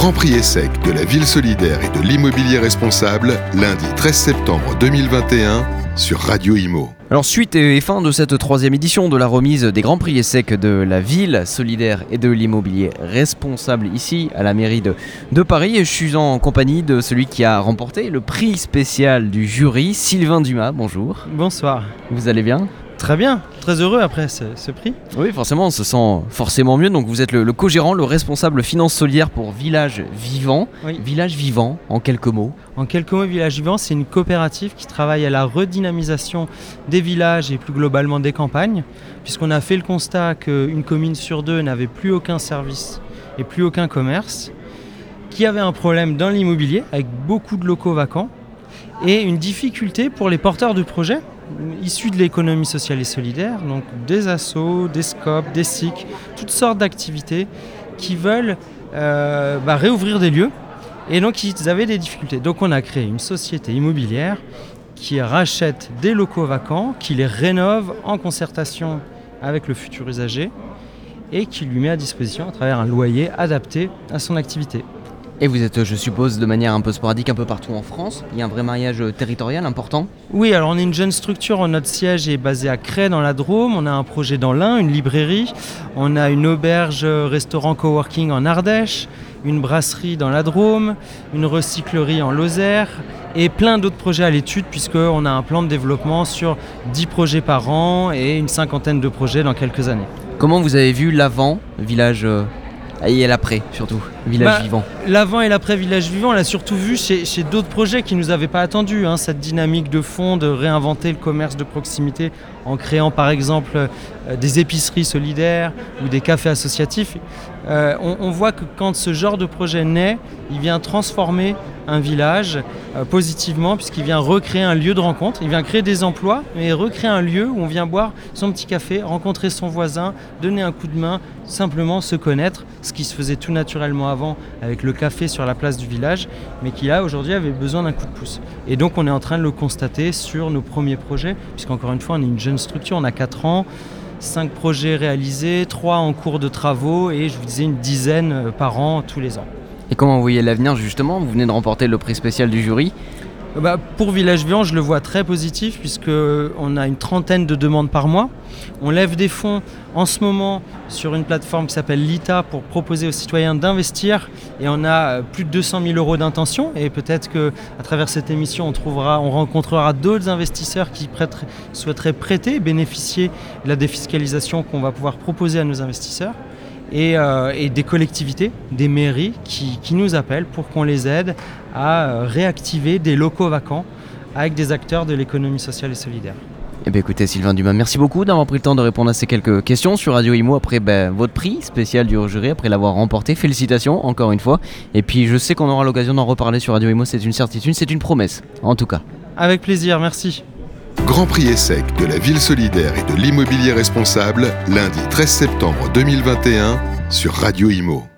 Grand Prix ESSEC de la Ville solidaire et de l'immobilier responsable, lundi 13 septembre 2021 sur Radio Imo. Alors suite et fin de cette troisième édition de la remise des Grands Prix ESSEC de la Ville solidaire et de l'immobilier responsable ici à la mairie de Paris. Et je suis en compagnie de celui qui a remporté le prix spécial du jury, Sylvain Dumas. Bonjour. Bonsoir. Vous allez bien ? Très bien, très heureux après ce prix. Oui, forcément, on se sent forcément mieux. Donc vous êtes le co-gérant, le responsable finance solidaire pour Village Vivant. Oui. Village Vivant, en quelques mots. En quelques mots, Village Vivant, c'est une coopérative qui travaille à la redynamisation des villages et plus globalement des campagnes, puisqu'on a fait le constat qu'une commune sur deux n'avait plus aucun service et plus aucun commerce, qu'il y avait un problème dans l'immobilier avec beaucoup de locaux vacants et une difficulté pour les porteurs de projets issus de l'économie sociale et solidaire, donc des assos, des SCOP, des SIC, toutes sortes d'activités qui veulent réouvrir des lieux et donc ils avaient des difficultés. Donc on a créé une société immobilière qui rachète des locaux vacants, qui les rénove en concertation avec le futur usager et qui lui met à disposition à travers un loyer adapté à son activité. Et vous êtes, je suppose, de manière un peu sporadique un peu partout en France. Il y a un vrai maillage territorial important. Oui, alors on est une jeune structure. Notre siège est basé à Crest dans la Drôme. On a un projet dans l'Ain, une librairie. On a une auberge, restaurant coworking en Ardèche, une brasserie dans la Drôme, une recyclerie en Lozère et plein d'autres projets à l'étude puisqu'on a un plan de développement sur 10 projets par an et une cinquantaine de projets dans quelques années. Comment vous avez vu l'avant, village et l'après surtout, Village Vivant? L'avant et l'après Village Vivant, on l'a surtout vu chez d'autres projets qui ne nous avaient pas attendus. Cette dynamique de fond de réinventer le commerce de proximité en créant par exemple des épiceries solidaires ou des cafés associatifs. On voit que quand ce genre de projet naît, il vient transformer un village positivement puisqu'il vient recréer un lieu de rencontre, il vient créer des emplois et recréer un lieu où on vient boire son petit café, rencontrer son voisin, donner un coup de main, simplement se connaître, ce qui se faisait tout naturellement avant avec le café sur la place du village, mais qui là aujourd'hui avait besoin d'un coup de pouce. Et donc on est en train de le constater sur nos premiers projets, puisqu'encore une fois on est une jeune structure, on a 4 ans, 5 projets réalisés, 3 en cours de travaux et je vous disais une dizaine par an tous les ans. Et comment vous voyez l'avenir justement ? Vous venez de remporter le prix spécial du jury. Pour Village Vivant, je le vois très positif puisqu'on a une trentaine de demandes par mois. On lève des fonds en ce moment sur une plateforme qui s'appelle Lita pour proposer aux citoyens d'investir et on a plus de 200 000 euros d'intention et peut-être qu'à travers cette émission on rencontrera d'autres investisseurs qui souhaiteraient prêter et bénéficier de la défiscalisation qu'on va pouvoir proposer à nos investisseurs. Et des collectivités, des mairies qui nous appellent pour qu'on les aide à réactiver des locaux vacants avec des acteurs de l'économie sociale et solidaire. Eh bien écoutez Sylvain Dumas, merci beaucoup d'avoir pris le temps de répondre à ces quelques questions sur Radio Imo après votre prix spécial du jury, après l'avoir remporté. Félicitations encore une fois. Et puis je sais qu'on aura l'occasion d'en reparler sur Radio Imo, c'est une certitude, c'est une promesse en tout cas. Avec plaisir, merci. Grand Prix ESSEC de la Ville solidaire et de l'immobilier responsable, lundi 13 septembre 2021 sur Radio Imo.